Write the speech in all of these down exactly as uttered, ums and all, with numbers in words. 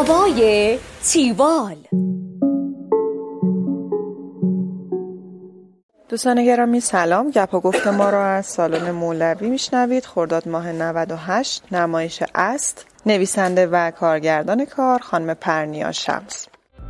هوای تیوال. دوستان گرامی سلام. گپ و گفت ما رو از سالن مولوی میشنوید. خرداد ماه نود و هشت. نمایش است. نویسنده و کارگردان کار خانم پرنیا شمس.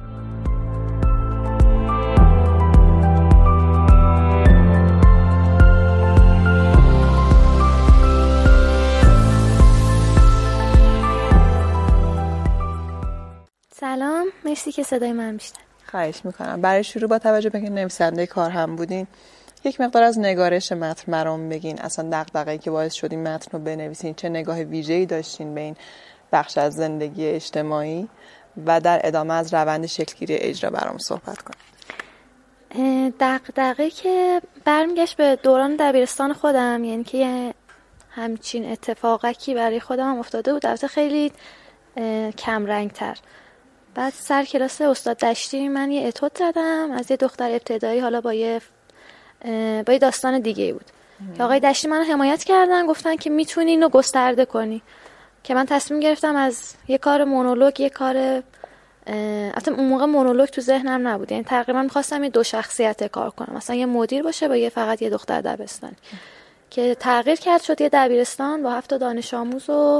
سلام، مرسی که صدای من میشنوید. خواهش میکنم. برای شروع با توجه به اینکه نویسنده کار هم بودین، یک مقدار از نگارش متن برام بگین. اصلا دغدغه‌ای که باعث شد این متن رو بنویسین، چه نگاه ویژه‌ای داشتین به این بخش از زندگی اجتماعی و در ادامه از روند شکلگیری اجرا برام صحبت کنید. دغدغه‌ای که برمیگشت به دوران دبیرستان خودم، یعنی که همچین اتفاقی برای خودم هم افتاده بود، البته خیلی کم رنگ‌تر. بعد سر کلاس استاد دشتی من یه اتود زدم از یه دختر ابتدایی، حالا با یه با یه داستان دیگه بود که آقای دشتی منو حمایت کردن، گفتن که میتونی اینو گسترده کنی، که من تصمیم گرفتم از یه کار مونولوگ یه کار البته اون موقع مونولوگ تو ذهنم نبود، یعنی تقریبا می‌خواستم یه دو شخصیت کار کنم، مثلا یه مدیر باشه با یه فقط یه دختر دبستانی، که تغییر کرد شد یه دبیرستان با هفت دانش آموز و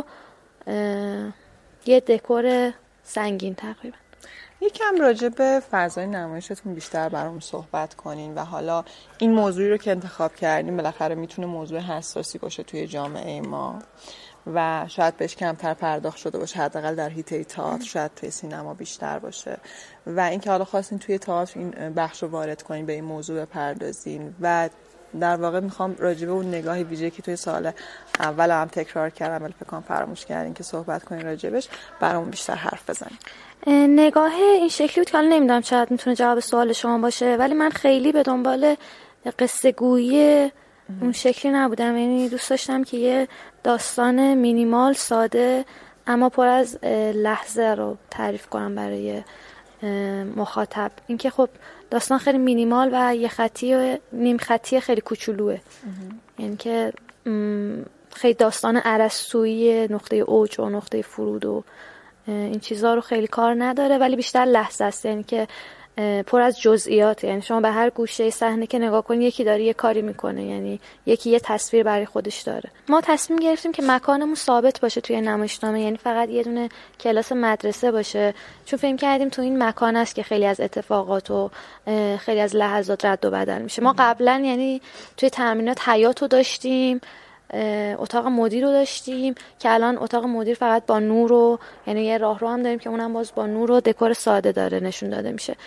یه دکور سنگین تقریبا. یکم راجع به فضای نمایشتون بیشتر برام صحبت کنین و حالا این موضوعی رو که انتخاب کردین بالاخره میتونه موضوع حساسی باشه توی جامعه ما و شاید بهش کمتر پرداخت شده باشه، حداقل در حیطه تئاتر، شاید توی سینما بیشتر باشه، و اینکه حالا خواستین توی تئاتر این بخش رو وارد کنین، به این موضوع بپردازین و در واقع میخوام راجع به اون نگاه ویژه‌ای که توی سال اول هم تکرار کردم ولی فکر کنم فراموش کردین که صحبت کنین راجعش، برامون بیشتر حرف بزنین. نگاه این شکلی بود که حالا نمیدونم شاید میتونه جواب سوال شما باشه، ولی من خیلی به دنبال قصه گویی اون شکلی نبودم، یعنی دوست داشتم که یه داستان مینیمال، ساده اما پر از لحظه رو تعریف کنم برای مخاطب. اینکه خب داستان خیلی مینیمال و یه خطی و نیم خطی خیلی کوچولوئه، یعنی که خیلی داستان ارسطویی نقطه اوج و نقطه فرود و این چیزها رو خیلی کار نداره، ولی بیشتر لحظه است، یعنی که پر از جزئیات، یعنی شما به هر گوشه صحنه که نگاه کنی یکی داره یه کاری میکنه، یعنی یکی یه تصویر برای خودش داره. ما تصمیم گرفتیم که مکانمون ثابت باشه توی نمایشنامه، یعنی فقط یه دونه کلاس مدرسه باشه، چون فکر کردیم تو این مکان است که خیلی از اتفاقات و خیلی از لحظات رد و بدل میشه. ما قبلا یعنی توی تمرینات حیاتو داشتیم، اتاق مدیر رو داشتیم که الان اتاق مدیر فقط با نور و یعنی یه راهرو هم داریم که اونم باز با نور و دکور ساده داره نشون داده میشه.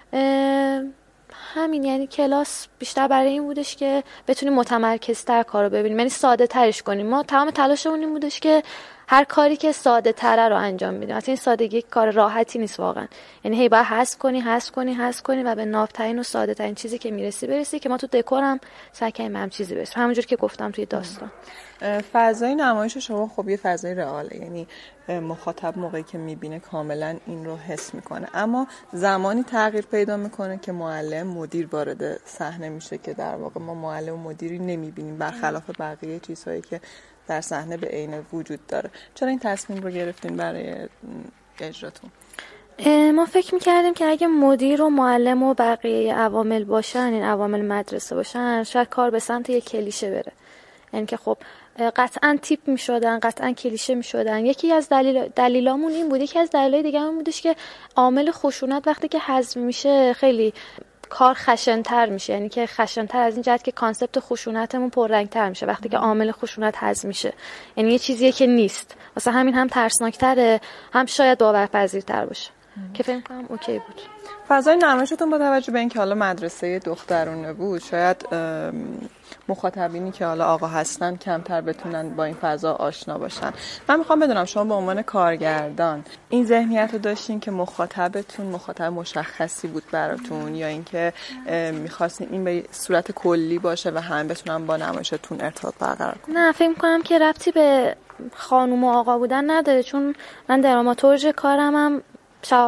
همین، یعنی کلاس بیشتر برای این بودش که بتونیم متمرکزتر کارو ببینیم، یعنی ساده ترش کنیم. ما تمام تلاشمون این بودش که هر کاری که ساده تره رو انجام میدیم. اصلا این سادگی کار راحتی نیست واقعا، یعنی هی باید حذف کنی حذف کنی حذف کنی و به ناوترین و ساده ترین چیزی که میرسی برسی، که ما تو دکورم سعی کردیم هم چیزی برسیم، همونجوری که گفتم توی داستان. فضای نمایش شما خب یه فضای رئاله، یعنی مخاطب موقعی که میبینه کاملا این رو حس میکنه، اما زمانی تغییر پیدا میکنه که معلم مدیر وارد صحنه میشه که در واقع ما معلم و مدیری نمیبینیم، برخلاف بقیه چیزهایی که در صحنه به عین وجود داره. چرا این تصمیم رو گرفتین برای اجراتون؟ ما فکر میکردیم که اگه مدیر و معلم و بقیه عوامل باشن، این عوامل مدرسه باشن، شاید کار به سمت یک کلیشه بره، یعنی که خب قطعا تیپ میشدن، قطعا کلیشه میشدن. یکی از دلیل دلیلامون این بود، یکی از دلایل دیگه هم بودش که عامل خشونت وقتی که حذف میشه خیلی کار خشن‌تر میشه، یعنی که خشن‌تر از این جهت که کانسپت خشونتمون پررنگ‌تر میشه وقتی که عامل خشونت حذف میشه، یعنی یه چیزیه که نیست، واسه همین هم ترسناک‌تره، هم شاید باورپذیرتر باشه، که فکر کنم اوکی بود. فضای نمایشتون با توجه به اینکه حالا مدرسه دخترونه بود، شاید مخاطبینی که حالا آقا هستن کمتر بتونن با این فضا آشنا باشن. من میخوام بدونم شما به عنوان کارگردان این ذهنیت رو داشتین که مخاطبتون مخاطب مشخصی بود براتون، یا اینکه میخواستین این به صورت کلی باشه و هم بتونن با نمایشتون ارتباط برقرار کنن؟ نه، فکر میکنم که ربطی به خانم و آقا بودن نداره، چون من دراماتورژ کارم هم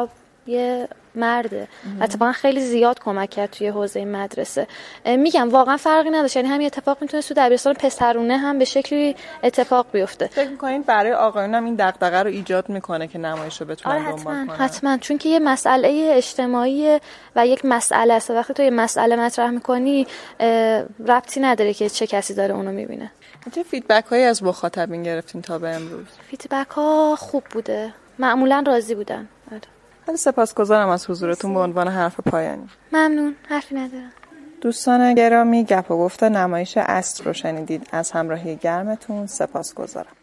یه مرده. اتفاقا خیلی زیاد کمک کرد توی حوزه مدرسه. میگم واقعا فرقی نداشت، یعنی همین اتفاق میتونه تو دبیرستان پسرونه هم به شکلی اتفاق بیفته. فکر می‌کنید برای آقایون هم این دغدغه رو ایجاد میکنه که نمایش رو بتونن آره دنبال کنن؟ حتما، چون که یه مسئله اجتماعی و یک مسئله است. وقتی تو یه مسئله مطرح میکنی ربطی نداره که چه کسی داره اونو میبینه. چه فیدبک هایی از مخاطبین گرفتین تا به امروز؟ فیدبک ها خوب بوده، معمولا راضی بودن. آره. خیلی سپاسگزارم از حضورتون به عنوان حرف پایانی. ممنون، حرفی ندارم. دوستان گرامی، گپ و گفت نمایش عصر رو شنیدید. از همراهی گرمتون سپاسگزارم.